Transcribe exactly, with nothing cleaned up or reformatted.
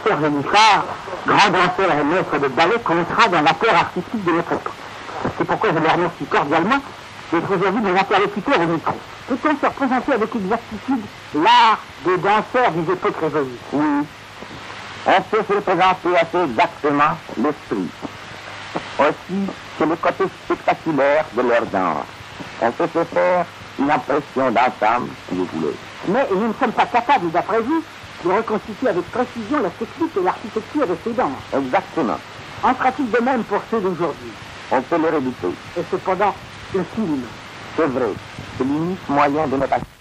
Pierre Génissard, grand danseur et maître de ballet, comptera dans l'accord artistique de notre époque. C'est pourquoi je le remercie cordialement d'être aujourd'hui mon interlocuteur au micro. Peut-on se représenter avec exactitude l'art des danseurs des époques révolues? Oui, on peut se représenter assez exactement l'esprit. Aussi, c'est le côté spectaculaire de leur danse. On peut se faire une impression d'ensemble, si vous voulez. Mais nous ne sommes pas capables, d'après vous, de reconstituer avec précision la technique et l'architecture de ces danses. Exactement. En pratique de même pour ceux d'aujourd'hui. On peut les redouter. Et cependant, le film. C'est vrai, c'est l'unique moyen de notre action.